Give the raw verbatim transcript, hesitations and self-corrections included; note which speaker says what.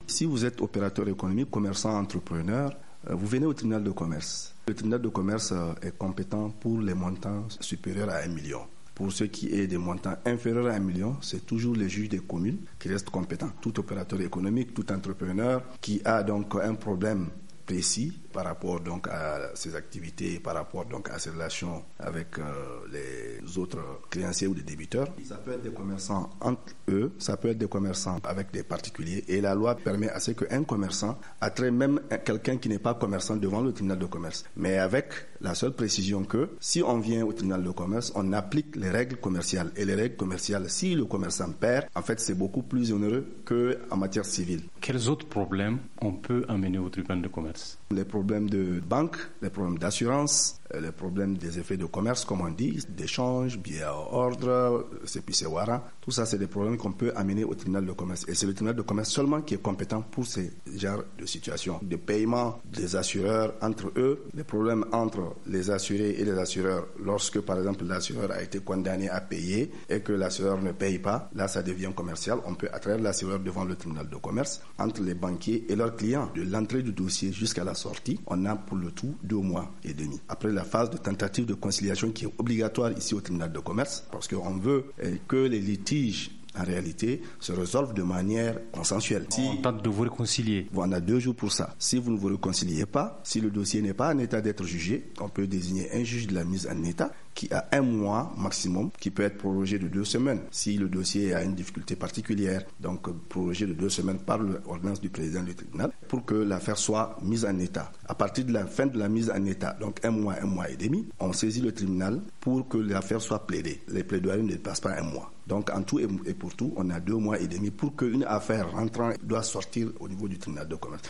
Speaker 1: Si vous êtes opérateur économique, commerçant, entrepreneur, vous venez au tribunal de commerce. Le tribunal de commerce est compétent pour les montants supérieurs à un million. Pour ce qui est des montants inférieurs à un million, c'est toujours les juges des communes qui restent compétents. Tout opérateur économique, tout entrepreneur qui a donc un problème précis par rapport donc à ses activités, par rapport donc à ses relations avec euh, les autres créanciers ou des débiteurs. Ça peut être des commerçants entre eux, ça peut être des commerçants avec des particuliers, et la loi permet à ce qu'un commerçant attrait même quelqu'un qui n'est pas commerçant devant le tribunal de commerce. Mais avec la seule précision que si on vient au tribunal de commerce, on applique les règles commerciales. Et les règles commerciales, si le commerçant perd, en fait c'est beaucoup plus onéreux qu'en matière civile.
Speaker 2: Quels autres problèmes on peut amener au tribunal de commerce?
Speaker 1: Les problèmes de banque, les problèmes d'assurance, les problèmes des effets de commerce, comme on dit, d'échange, billets à ordre, cépicé-wara. Tout ça, c'est des problèmes qu'on peut amener au tribunal de commerce. Et c'est le tribunal de commerce seulement qui est compétent pour ces genres de situations. De paiement des assureurs entre eux, les problèmes entre les assurés et les assureurs, lorsque, par exemple, l'assureur a été condamné à payer et que l'assureur ne paye pas, là, ça devient commercial. On peut attraire l'assureur devant le tribunal de commerce. Entre les banquiers et leurs clients, de l'entrée du dossier jusqu'à la sortie, on a pour le tout deux mois et demi. Après la phase de tentative de conciliation qui est obligatoire ici au tribunal de commerce, parce qu'on veut que les litiges en réalité se résolvent de manière consensuelle.
Speaker 2: Si on tente de vous réconcilier.
Speaker 1: On a deux jours pour ça. Si vous ne vous réconciliez pas, si le dossier n'est pas en état d'être jugé, on peut désigner un juge de la mise en état qui a un mois maximum, qui peut être prorogé de deux semaines. Si le dossier a une difficulté particulière, donc prorogé de deux semaines par l'ordonnance du président du tribunal, pour que l'affaire soit mise en état. À partir de la fin de la mise en état, donc un mois, un mois et demi, on saisit le tribunal pour que l'affaire soit plaidée. Les plaidoiries ne dépassent pas un mois. Donc en tout et pour tout, on a deux mois et demi pour qu'une affaire rentrant doit sortir au niveau du tribunal de commerce.